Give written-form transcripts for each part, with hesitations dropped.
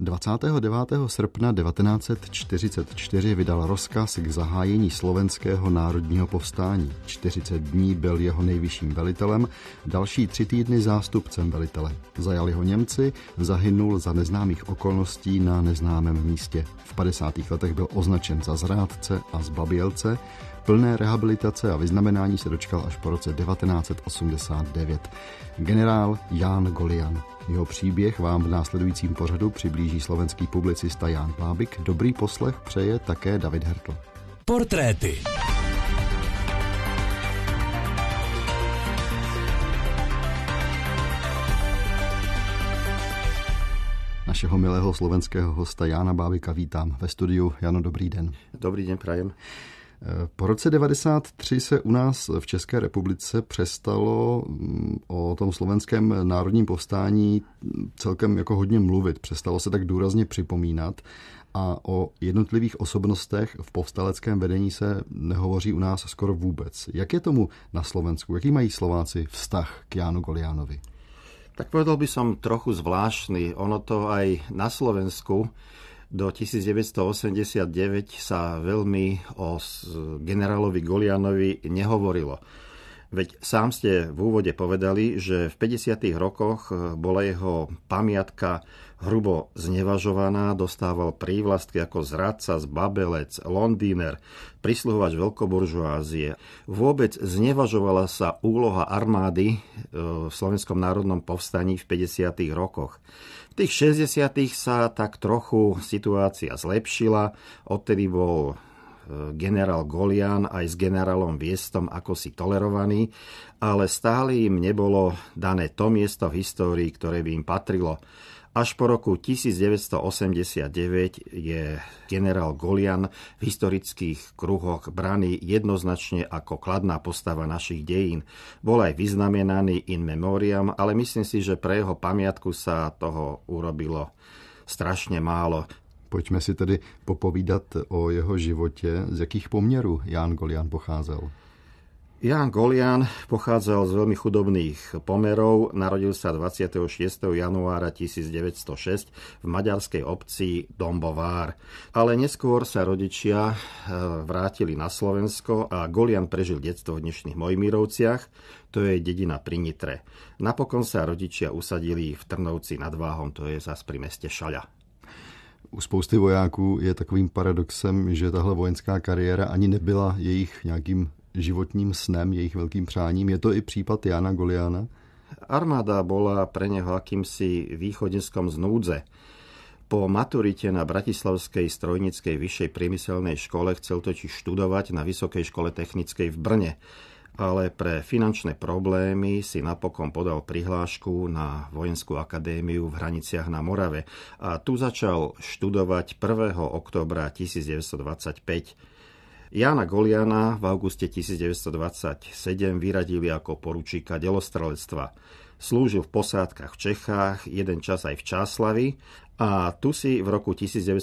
29. srpna 1944 vydal rozkaz k zahájení slovenského národního povstání. 40 dní byl jeho nejvyšším velitelem, další 3 týdny zástupcem velitele. Zajali ho Němci, zahynul za neznámých okolností na neznámém místě. V 50. letech byl označen za zrádce a zbabělce. Plné rehabilitace a vyznamenání se dočkal až po roce 1989. Generál Ján Golian. Jeho příběh vám v následujícím pořadu přiblíží slovenský publicista Ján Bábik. Dobrý poslech přeje také David Hertl. Portréty. Našeho milého slovenského hosta Jána Bábika vítám ve studiu. Jano, dobrý den. Dobrý den, prajem. Po roce 1993 se u nás v České republice přestalo o tom slovenském národním povstání celkem jako hodně mluvit. Přestalo se tak důrazně připomínat a o jednotlivých osobnostech v povstaleckém vedení se nehovoří u nás skoro vůbec. Jak je tomu na Slovensku? Jaký mají Slováci vztah k Jánu Golianovi? Tak povedal by som trochu zvláštny. Ono to aj na Slovensku do 1989 sa veľmi o generálovi Golianovi nehovorilo. Veď sám ste v úvode povedali, že v 50. rokoch bola jeho pamiatka hrubo znevažovaná, dostával prívlastky ako zradca, zbabelec, londýner, prisluhovač veľkoburžoázie. Vôbec znevažovala sa úloha armády v Slovenskom národnom povstaní v 50. rokoch. V tých 60. sa tak trochu situácia zlepšila, odtedy bol generál Golian aj s generálom Viestom ako si tolerovaný, ale stále im nebolo dané to miesto v histórii, ktoré by im patrilo. Až po roku 1989 je generál Golian v historických kruhoch braný jednoznačne ako kladná postava našich dejín. Bol aj vyznamenaný in memoriam, ale myslím si, že pre jeho pamiatku sa toho urobilo strašne málo. Pojďme si tedy popovídat o jeho životě. Z jakých poměrů Ján Golian pocházel? Ján Golian pochádzal z veľmi chudobných pomerov. Narodil sa 26. januára 1906 v maďarskej obci Dombovár. Ale neskôr sa rodičia vrátili na Slovensko a Golian prežil detstvo v dnešných Mojmírovciach. To je dedina pri Nitre. Napokon sa rodičia usadili v Trnovci nad Váhom, to je zas pri meste Šaľa. U spousty vojáků je takovým paradoxem, že tahle vojenská kariéra ani nebyla jejich nějakým životním snem, jejich veľkým přáním. Je to i případ Jána Goliana? Armáda bola pre neho akýmsi východiskom z núdze. Po maturite na Bratislavskej strojníckej vyššej priemyselnej škole chcel totiž študovať na Vysokej škole technickej v Brne. Ale pre finančné problémy si napokon podal prihlášku na Vojenskú akadémiu v Hraniciach na Morave a tu začal študovať 1. októbra 1925. Jána Goliana v auguste 1927 vyradili ako poručíka delostrelectva. Slúžil v posádkach v Čechách, jeden čas aj v Čáslavi a tu si v roku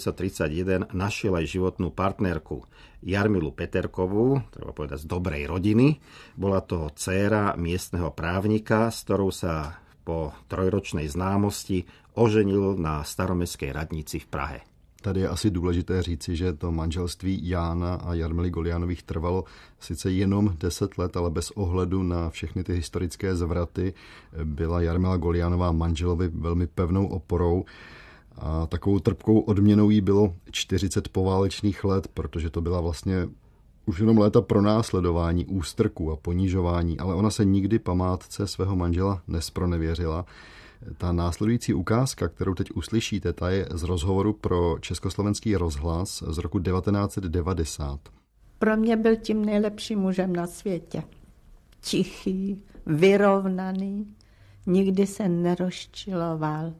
1931 našiel aj životnú partnerku Jarmilu Peterkovú, treba povedať z dobrej rodiny. Bola to dcéra miestneho právnika, s ktorou sa po 3-ročnej známosti oženil na staromestskej radnici v Prahe. Tady je asi důležité říci, že to manželství Jána a Jarmily Golianových trvalo sice jenom 10 let, ale bez ohledu na všechny ty historické zvraty byla Jarmila Golianová manželovi velmi pevnou oporou a takovou trpkou odměnou jí bylo 40 poválečných let, protože to byla vlastně už jenom léta pronásledování, ústrků a ponižování, ale ona se nikdy památce svého manžela nespronevěřila. Ta následující ukázka, kterou teď uslyšíte, ta je z rozhovoru pro Československý rozhlas z roku 1990. Pro mě byl tím nejlepším mužem na světě. Tichý, vyrovnaný, nikdy se nerozčiloval.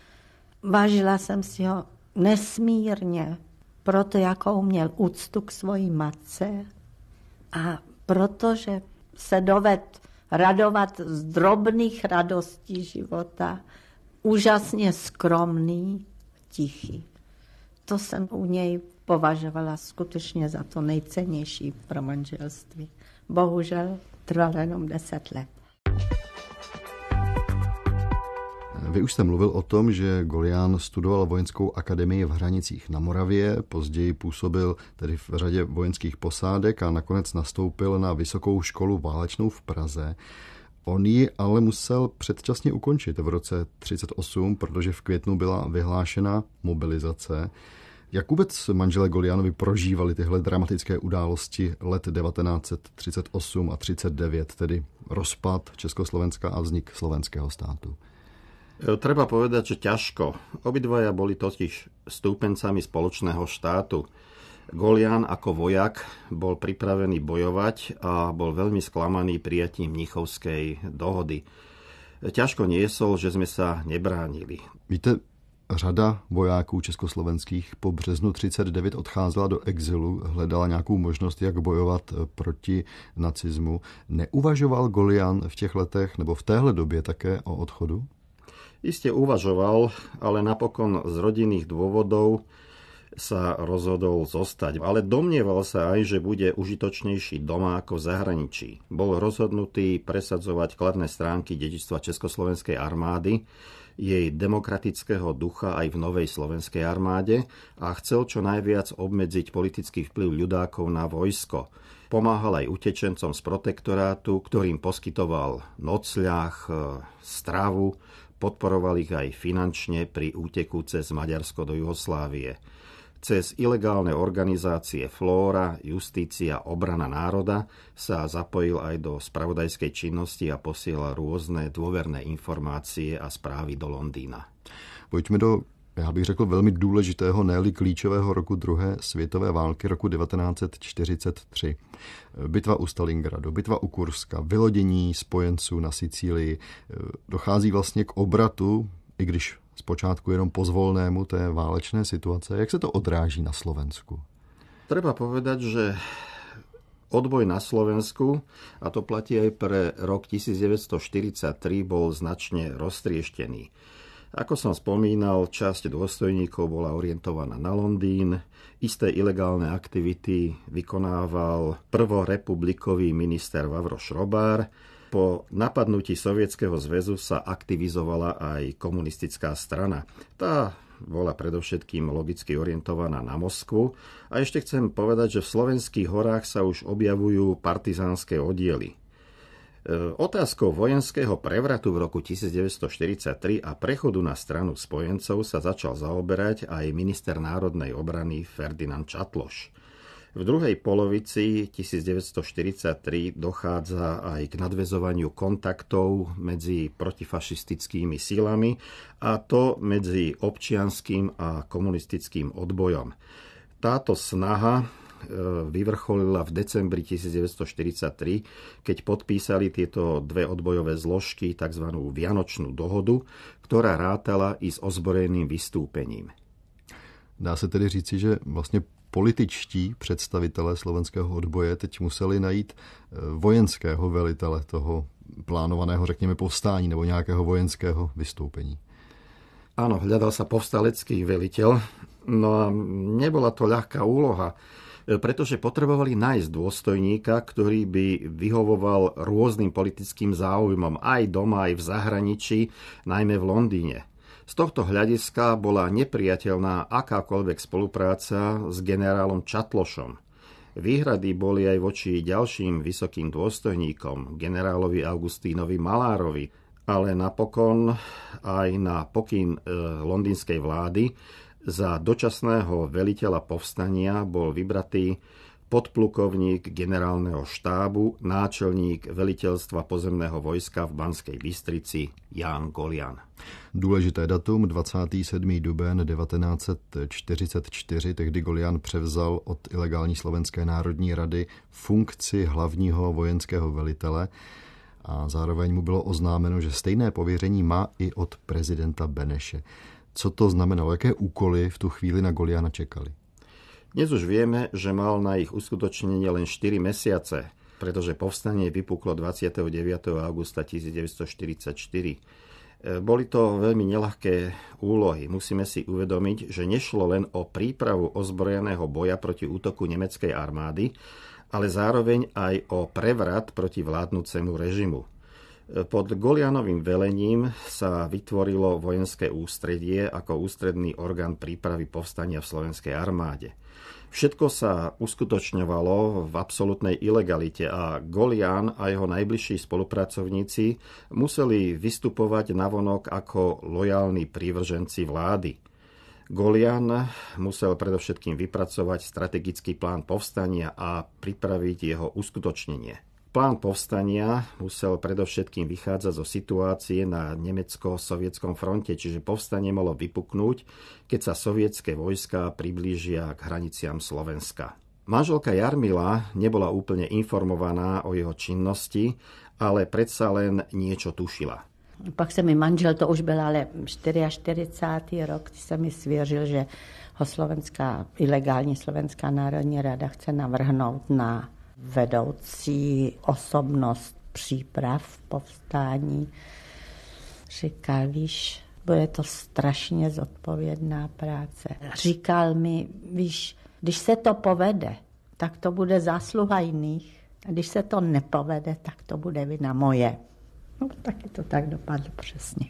Vážila jsem si ho nesmírně, proto jakou měl úctu k svojí matce a protože se dovedl radovat z drobných radostí života, úžasně skromný, tichý. To jsem u něj považovala skutečně za to nejcennější pro manželství. Bohužel trvalo jenom 10 let. Vy už jste mluvil o tom, že Golián studoval vojenskou akademii v Hranicích na Moravě, později působil tedy v řadě vojenských posádek a nakonec nastoupil na Vysokou školu válečnou v Praze. On ji ale musel předčasně ukončit v roce 1938, protože v květnu byla vyhlášena mobilizace. Jak vůbec manželé Goliánovi prožívali tyhle dramatické události let 1938 a 39, tedy rozpad Československa a vznik slovenského státu? Treba povedať, že ťažko. Obidvaja boli totiž stúpencami spoločného štátu. Golián ako vojak bol pripravený bojovať a bol veľmi sklamaný prijatím Mnichovskej dohody. Ťažko niesol, že sme sa nebránili. Víte, řada vojáků československých po březnu 1939 odcházela do exilu, hledala nějakou možnost, jak bojovat proti nacismu. Neuvažoval Golián v těch letech nebo v téhle době také o odchodu? Iste uvažoval, ale napokon z rodinných dôvodov sa rozhodol zostať. Ale domnieval sa aj, že bude užitočnejší doma ako v zahraničí. Bol rozhodnutý presadzovať kladné stránky dedičstva Československej armády, jej demokratického ducha aj v novej slovenskej armáde a chcel čo najviac obmedziť politický vplyv ľudákov na vojsko. Pomáhal aj utečencom z protektorátu, ktorým poskytoval nocľah, stravu, podporoval ich aj finančne pri úteku cez Maďarsko do Juhoslávie. Cez ilegálne organizácie Flóra, Justícia, Obrana národa sa zapojil aj do spravodajskej činnosti a posielal rôzne dôverné informácie a správy do Londýna. Pojďme do, já bych řekl, velmi důležitého, ne-li klíčového roku druhé světové války roku 1943. Bitva u Stalingradu, bitva u Kurska, vylodění spojenců na Sicílii. Dochází vlastně k obratu, i když zpočátku jenom pozvolnému té válečné situace. Jak se to odráží na Slovensku? Treba povedať, že odboj na Slovensku, a to platí aj pre rok 1943, bol značne roztrieštený. Ako som spomínal, časť dôstojníkov bola orientovaná na Londýn, isté ilegálne aktivity vykonával prvorepublikový minister Vavro Šrobár. Po napadnutí Sovietskeho zväzu sa aktivizovala aj komunistická strana. Tá bola predovšetkým logicky orientovaná na Moskvu. A ešte chcem povedať, že v slovenských horách sa už objavujú partizánske oddiely. Otázkou vojenského prevratu v roku 1943 a prechodu na stranu spojencov sa začal zaoberať aj minister národnej obrany Ferdinand Čatloš. V druhej polovici 1943 dochádza aj k nadväzovaniu kontaktov medzi protifašistickými silami, a to medzi občianskym a komunistickým odbojom. Táto snaha vyvrcholila v decembri 1943, keď podpísali tieto dve odbojové zložky tzv. Vianočnú dohodu, ktorá rátala i s ozbrojeným vystúpením. Dá se tedy říci, že vlastně političtí představitelé slovenského odboje teď museli najít vojenského velitele toho plánovaného, řekněme, povstání nebo nějakého vojenského vystoupení. Áno, hľadal sa povstalecký veliteľ, no a nebola to ľahká úloha, pretože potrebovali nájsť dôstojníka, ktorý by vyhovoval rôznym politickým záujmom aj doma, aj v zahraničí, najmä v Londýne. Z tohto hľadiska bola nepriateľná akákoľvek spolupráca s generálom Čatlošom. Výhrady boli aj voči ďalším vysokým dôstojníkom, generálovi Augustínovi Malárovi, ale napokon aj na pokyn londýnskej vlády za dočasného veliteľa povstania bol vybratý podplukovník generálneho štábu, náčelník veliteľstva pozemného vojska v Banskej Bystrici Ján Golián. Důležité datum 27. duben 1944, tehdy Golián převzal od ilegální Slovenské národní rady funkci hlavního vojenského velitele a zároveň mu bylo oznámeno, že stejné pověření má i od prezidenta Beneše. Co to znamenalo? Jaké úkoly v tu chvíli na Goliána čekali? Dnes už vieme, že mal na ich uskutočnenie len 4 mesiace, pretože povstanie vypuklo 29. augusta 1944. Boli to veľmi neľahké úlohy. Musíme si uvedomiť, že nešlo len o prípravu ozbrojeného boja proti útoku nemeckej armády, ale zároveň aj o prevrat proti vládnucemu režimu. Pod Golianovým velením sa vytvorilo vojenské ústredie ako ústredný orgán prípravy povstania v slovenskej armáde. Všetko sa uskutočňovalo v absolútnej ilegalite a Golian a jeho najbližší spolupracovníci museli vystupovať navonok ako lojálni prívrženci vlády. Golian musel predovšetkým vypracovať strategický plán povstania a pripraviť jeho uskutočnenie. Plán povstania musel predovšetkým vychádzať zo situácie na nemecko-sovietskom fronte, čiže povstanie malo vypuknúť, keď sa sovietské vojská priblížia k hraniciam Slovenska. Manželka Jarmila nebola úplne informovaná o jeho činnosti, ale predsa len niečo tušila. Pak se mi manžel, to už byl ale 44. rok, kdy se mi svěřil, že ho ilegální Slovenská národní rada chce navrhnout na vedoucí osobnost příprav povstání. Říkal, víš, bude to strašně zodpovědná práce. Říkal mi, víš, když se to povede, tak to bude zásluha jiných. A když se to nepovede, tak to bude vina moje. No, taky to tak dopadlo přesně.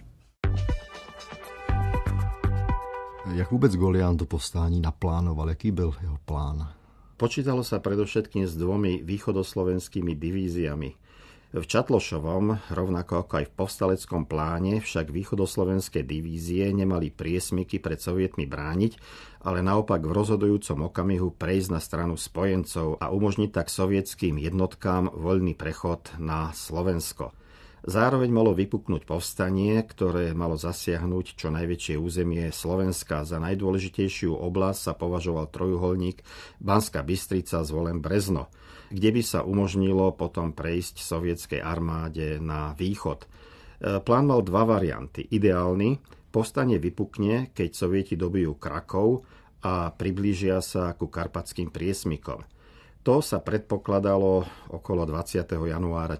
Jak vůbec Golian to povstání naplánoval? Jaký byl jeho plán? Počítalo sa predovšetkým s 2 východoslovenskými divíziami. V Čatlošovom, rovnako ako aj v povstaleckom pláne, však východoslovenské divízie nemali priesmyky pred sovietmi brániť, ale naopak v rozhodujúcom okamihu prejsť na stranu spojencov a umožniť tak sovietským jednotkám voľný prechod na Slovensko. Zároveň malo vypuknúť povstanie, ktoré malo zasiahnuť čo najväčšie územie Slovenska. Za najdôležitejšiu oblasť sa považoval trojuholník Banská Bystrica, Zvolen, Brezno, kde by sa umožnilo potom prejsť sovietskej armáde na východ. Plán mal 2 varianty. Ideálny, povstanie vypukne, keď Sovieti dobijú Krakov a priblížia sa ku karpatským priesmykom. To sa predpokladalo okolo 20. januára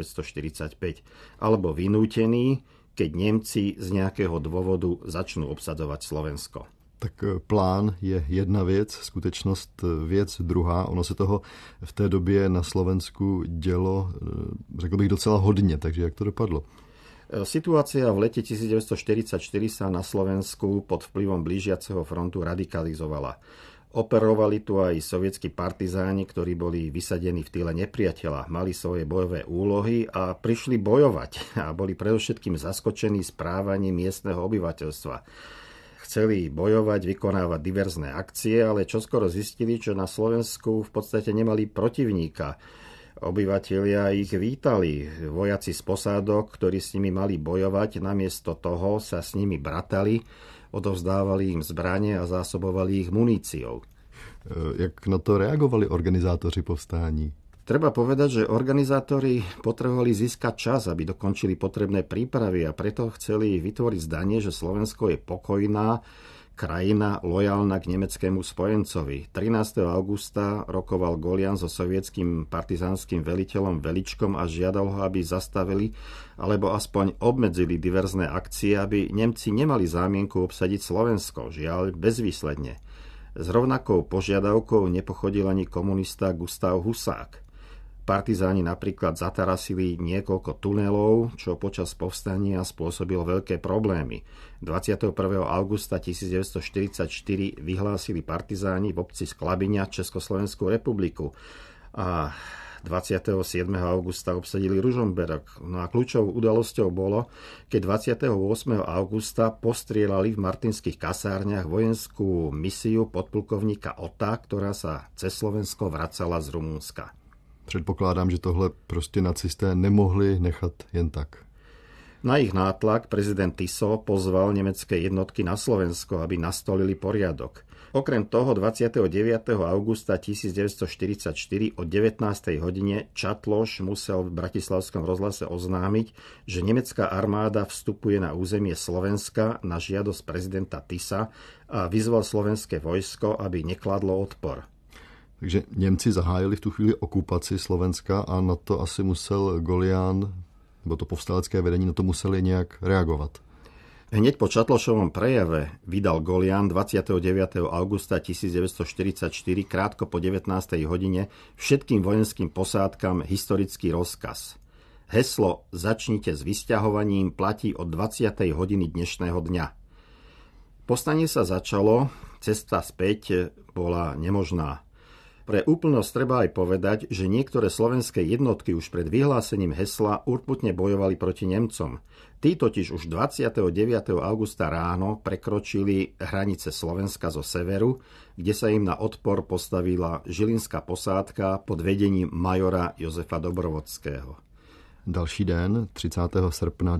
1945, alebo vynútený, keď Nemci z nejakého dôvodu začnú obsadzovať Slovensko. Tak plán je jedna věc, skutečnost věc druhá. Ono se toho v té době na Slovensku dělo, řekl bych, docela hodně, takže jak to dopadlo? Situácia v lete 1944 sa na Slovensku pod vplyvom blížiaceho frontu radikalizovala. Operovali tu aj sovietskí partizáni, ktorí boli vysadení v tyle nepriateľa, mali svoje bojové úlohy a prišli bojovať a boli predovšetkým zaskočení správaním miestneho obyvateľstva. Chceli bojovať, vykonávať diverzné akcie, ale čoskoro zistili, že na Slovensku v podstate nemali protivníka. Obyvatelia ich vítali, vojaci z posádok, ktorí s nimi mali bojovať, namiesto toho sa s nimi bratali, odovzdávali im zbranie a zásobovali ich muníciou. Jak na to reagovali organizátori povstání? Treba povedať, že organizátori potrebovali získať čas, aby dokončili potrebné prípravy a preto chceli vytvoriť zdanie, že Slovensko je pokojná krajina lojálna k nemeckému spojencovi. 13. augusta rokoval Golian so sovietským partizánskym veliteľom Veličkom a žiadal ho, aby zastavili alebo aspoň obmedzili diverzné akcie, aby Nemci nemali zámienku obsadiť Slovensko. Žiaľ, bezvýsledne. S rovnakou požiadavkou nepochodil ani komunista Gustav Husák. Partizáni napríklad zatarasili niekoľko tunelov, čo počas povstania spôsobilo veľké problémy. 21. augusta 1944 vyhlásili partizáni v obci Sklabiňa Československú republiku a 27. augusta obsadili Ružomberok. No a kľúčovou udalosťou bolo, keď 28. augusta postrieľali v martinských kasárniach vojenskú misiu podplukovníka Otta, ktorá sa cez Slovensko vracala z Rumunska. Předpokládám, že tohle prostě nacisté nemohli nechat jen tak. Na ich nátlak prezident Tiso pozval nemecké jednotky na Slovensko, aby nastolili poriadok. Okrem toho 29. augusta 1944 o 19. hodine Čatloš musel v bratislavskom rozhlase oznámiť, že nemecká armáda vstupuje na územie Slovenska na žiadosť prezidenta Tisa a vyzval slovenské vojsko, aby nekladlo odpor. Takže Němci zahájili v tu chvíli okupaci Slovenska a na to asi musel Golian, nebo to povstalecké vedení, na to museli nějak reagovat. Hneď po Čatlošovom prejave vydal Golian 29. augusta 1944 krátko po 19. hodine všetkým vojenským posádkam historický rozkaz. Heslo "Začnite s vysťahovaním" platí od 20. hodiny dnešného dňa. Povstanie sa začalo, cesta späť bola nemožná. Pre úplnosť treba aj povedať, že niektoré slovenské jednotky už pred vyhlásením hesla urputne bojovali proti Nemcom. Tí totiž už 29. augusta ráno prekročili hranice Slovenska zo severu, kde sa im na odpor postavila žilinská posádka pod vedením majora Jozefa Dobrovodského. Další den, 30. srpna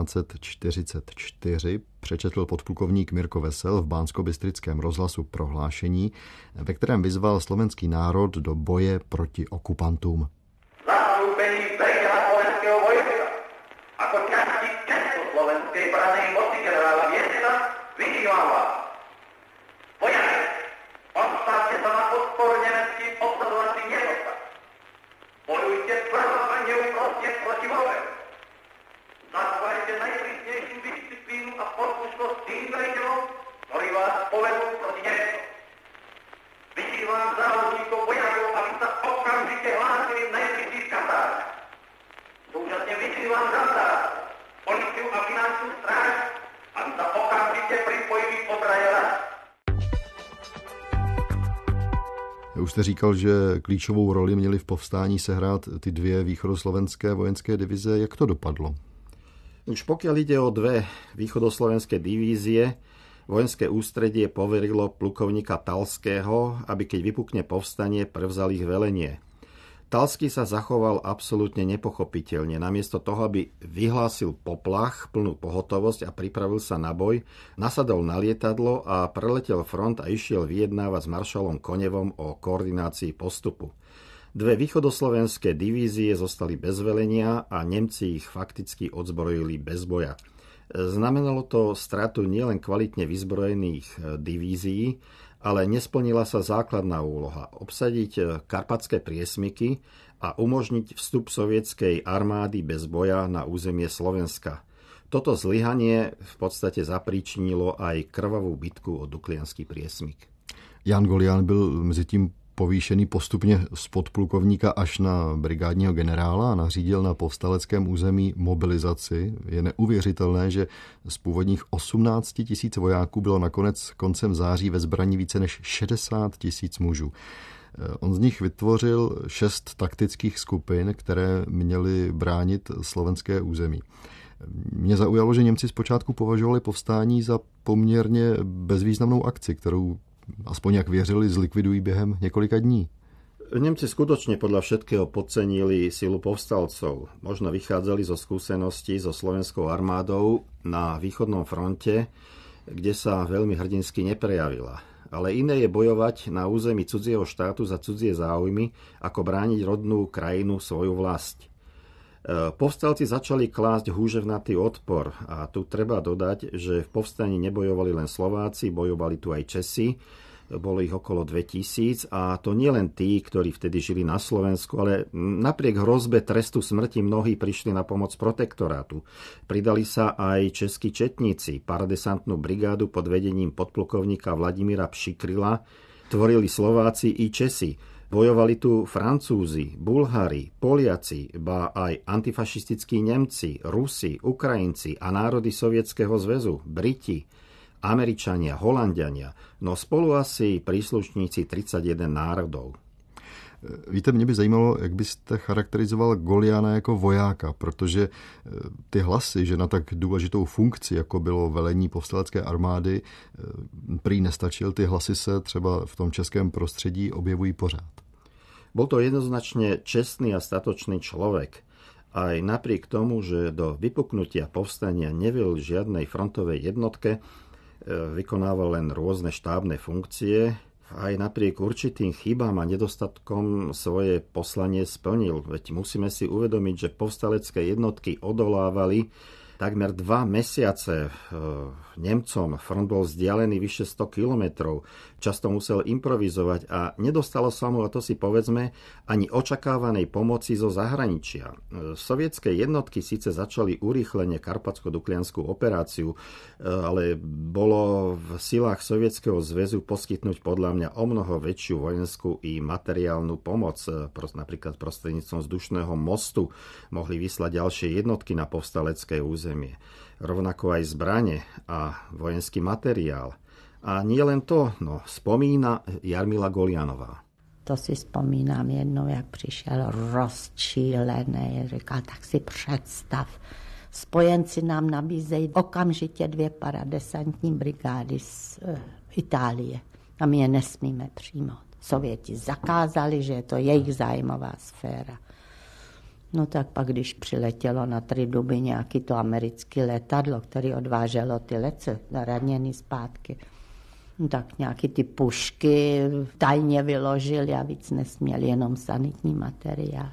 1944, přečetl podplukovník Mirko Vesel v Banskobystrickém rozhlasu prohlášení, ve kterém vyzval slovenský národ do boje proti okupantům. Zastúpení veliteľa slovenského vojska ako časti československej branej moci generála Viesna vyzývam vás. Vojaci, postavte sa na odpor nemeckým obsadovacím jednotkám. Bojujte tvrdo a neúprosne proti vojne. Zachovajte najprísnejšiu disciplínu a poslušnosť tým veliteľom, ktorí vás povedú proti Nemcom. Vyzývam závodníkov vojakov, aby sa okamžite hlásili v najbližších kasárnach. Súčasne vyzývam žandárov, políciu a finančnú stráž, aby sa okamžite pripojili k obrane rad. Už jste říkal, že klíčovou roli měly v povstání sehrát ty dvě východoslovenské vojenské divize. Jak to dopadlo? Už pokiaľ ide o dve východoslovenské divízie, vojenské ústredie poverilo plukovníka Talského, aby keď vypukne povstanie, prevzal ich velenie. Talský sa zachoval absolútne nepochopiteľne. Namiesto toho, aby vyhlásil poplach, plnú pohotovosť a pripravil sa na boj, nasadol na lietadlo a preletel front a išiel vyjednávať s maršalom Konevom o koordinácii postupu. Dve východoslovenské divízie zostali bez velenia a Nemci ich fakticky odzbrojili bez boja. Znamenalo to stratu nielen kvalitne vyzbrojených divízií, ale nesplnila sa základná úloha obsadiť karpatské priesmyky a umožniť vstup sovietskej armády bez boja na územie Slovenska. Toto zlyhanie v podstate zapríčinilo aj krvavú bitku o Duklianský priesmyk. Jan Golián byl mezitím povýšený postupně z podplukovníka až na brigádního generála a nařídil na povstaleckém území mobilizaci. Je neuvěřitelné, že z původních 18 000 vojáků bylo nakonec koncem září ve zbraní více než 60 000 mužů. On z nich vytvořil 6 taktických skupin, které měly bránit slovenské území. Mě zaujalo, že Němci zpočátku považovali povstání za poměrně bezvýznamnou akci, kterou aspoň jak věřili, zlikvidují během několika dní. Nemci skutočne podľa všetkého podcenili silu povstalcov. Možno vychádzali zo skúseností so slovenskou armádou na východnom fronte, kde sa veľmi hrdinsky neprejavila. Ale iné je bojovať na území cudzieho štátu za cudzie záujmy, ako brániť rodnú krajinu, svoju vlast. Povstalci začali klásť húževnatý odpor a tu treba dodať, že v povstaní nebojovali len Slováci, bojovali tu aj Česi, bolo ich okolo 2000 a to nie len tí, ktorí vtedy žili na Slovensku, ale napriek hrozbe trestu smrti mnohí prišli na pomoc protektorátu. Pridali sa aj českí četníci, paradesantnú brigádu pod vedením podplukovníka Vladimíra Pšikrila, tvorili Slováci i Česi. Bojovali tu Francúzi, Bulhári, Poliaci, ba aj antifašistickí Nemci, Rusi, Ukrajinci a národy Sovietskeho zväzu, Briti, Američania, Holanďania, no spolu asi príslušníci 31 národov. Víte, mě by zajímalo, jak byste charakterizoval Goliána jako vojáka, protože ty hlasy, že na tak důležitou funkci, jako bylo velení povstalecké armády, prý nestačil, ty hlasy se třeba v tom českém prostředí objevují pořád. Bol to jednoznačne čestný a statočný človek. Aj napriek tomu, že do vypuknutia povstania neviel žiadnej frontovej jednotke, vykonával len rôzne štábne funkcie, aj napriek určitým chybám a nedostatkom svoje poslanie splnil. Veď musíme si uvedomiť, že povstalecké jednotky odolávali takmer 2 mesiace Nemcom. Front bol vzdialený vyše 100 kilometrov. Často musel improvizovať a nedostalo sa mu, a to si povedzme, ani očakávanej pomoci zo zahraničia. Sovietské jednotky síce začali urýchlene Karpatsko-Duklianskú operáciu, ale bolo v silách Sovietskeho zväzu poskytnúť podľa mňa omnoho väčšiu vojenskú i materiálnu pomoc. Napríklad prostredníctvom vzdušného mostu mohli vyslať ďalšie jednotky na povstalecké územie. Rovnako aj zbrane a vojenský materiál. A nie len to, spomína Jarmila Golianová. To si vzpomínám jednou, jak přišel rozčílený, říkal, tak si představ, spojenci nám nabízejí okamžitě 2 paradesantní brigády z Itálie a my je nesmíme přijmout. Sověti zakázali, že je to jejich zájmová sféra. No tak pak, když přiletělo na Triduby nějaký to americké letadlo, který odváželo ty lece raněný zpátky, no tak nějaký ty pušky tajně vyložili a víc nesměli, jenom sanitní materiál.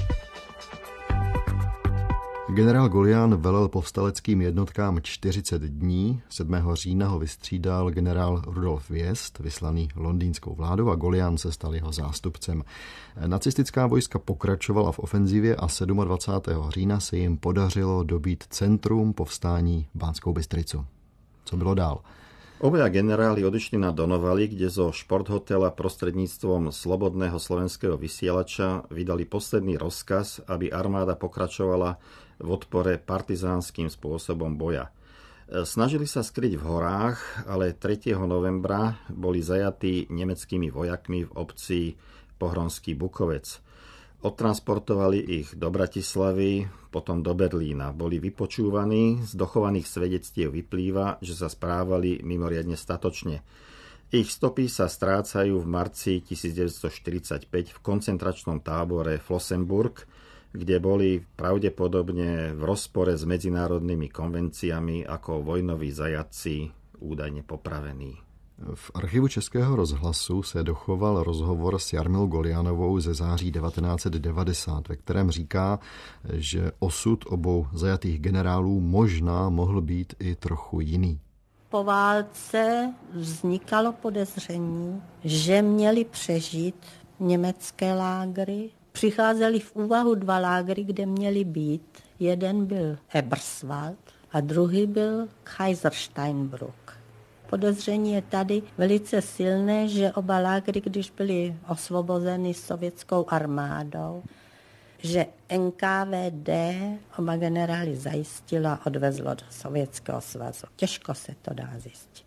Generál Golian velel povstaleckým jednotkám 40 dní. 7. října ho vystřídal generál Rudolf Wiest, vyslaný londýnskou vládou, a Golian se stal jeho zástupcem. Nacistická vojska pokračovala v ofenzivě a 27. října se jim podařilo dobít centrum povstání Banskou Bystricu. Co bylo dál? Obaja generáli odišli na Donovali, kde zo športhotela prostredníctvom slobodného slovenského vysielača vydali posledný rozkaz, aby armáda pokračovala v odpore partizánskym spôsobom boja. Snažili sa skryť v horách, ale 3. novembra boli zajatí nemeckými vojakmi v obci Pohronský Bukovec. Odtransportovali ich do Bratislavy, potom do Berlína. Boli vypočúvaní, z dochovaných svedectiev vyplýva, že sa správali mimoriadne statočne. Ich stopy sa strácajú v marci 1945 v koncentračnom tábore Flossenburg, kde boli pravdepodobne v rozpore s medzinárodnými konvenciami ako vojnoví zajatci údajne popravení. V archivu Českého rozhlasu se dochoval rozhovor s Jarmilou Golianovou ze září 1990, ve kterém říká, že osud obou zajatých generálů možná mohl být i trochu jiný. Po válce vznikalo podezření, že měli přežít německé lágry. Přicházeli v úvahu 2 lágry, kde měli být. Jeden byl Eberswald a druhý byl Kaisersteinbrück. Podezření je tady velice silné, že oba lágry, když byly osvobozeny sovětskou armádou, že NKVD oba generály zajistilo a odvezlo do Sovětského svazu. Těžko se to dá zjistit.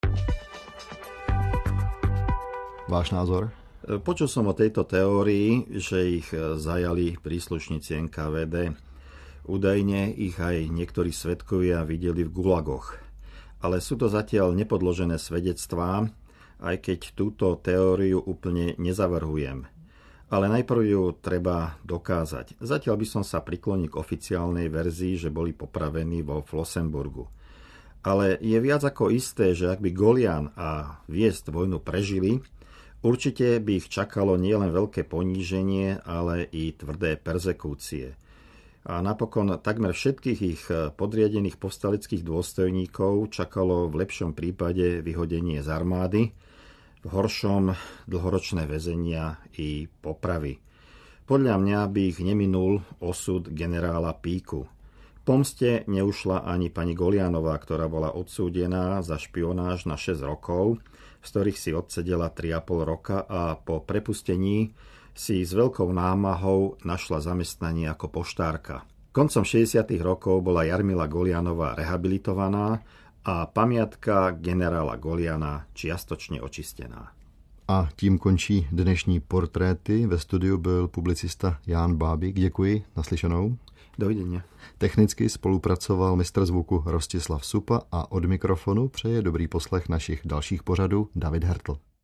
Váš názor? Počul som o tejto teórii, že ich zajali príslušníci NKVD. Údajne ich aj niektorí svedkovia videli v gulagoch. Ale sú to zatiaľ nepodložené svedectvá, aj keď túto teóriu úplne nezavrhujem. Ale najprv ju treba dokázať. Zatiaľ by som sa priklonil k oficiálnej verzii, že boli popravení vo Flossenburgu. Ale je viac ako isté, že ak by Golian a Wiest vojnu prežili, určite by ich čakalo nielen veľké poníženie, ale i tvrdé perzekúcie. A napokon takmer všetkých ich podriadených povstaleckých dôstojníkov čakalo v lepšom prípade vyhodenie z armády, v horšom dlhoročné väzenia i popravy. Podľa mňa by ich neminul osud generála Píku. Pomste neušla ani pani Golianová, ktorá bola odsúdená za špionáž na 6 rokov, z ktorých si odsedela 3,5 roka a po prepustení si s veľkou námahou našla zamestnanie ako poštárka. Koncom 60. rokov bola Jarmila Golianová rehabilitovaná a pamiatka generála Goliana čiastočne očistená. A tím končí dnešní portréty. Ve studiu byl publicista Ján Bábík. Děkuji, naslyšenou. Dovidenia. Technicky spolupracoval mistr zvuku Rostislav Supa a od mikrofonu přeje dobrý poslech našich dalších pořadů David Hertl.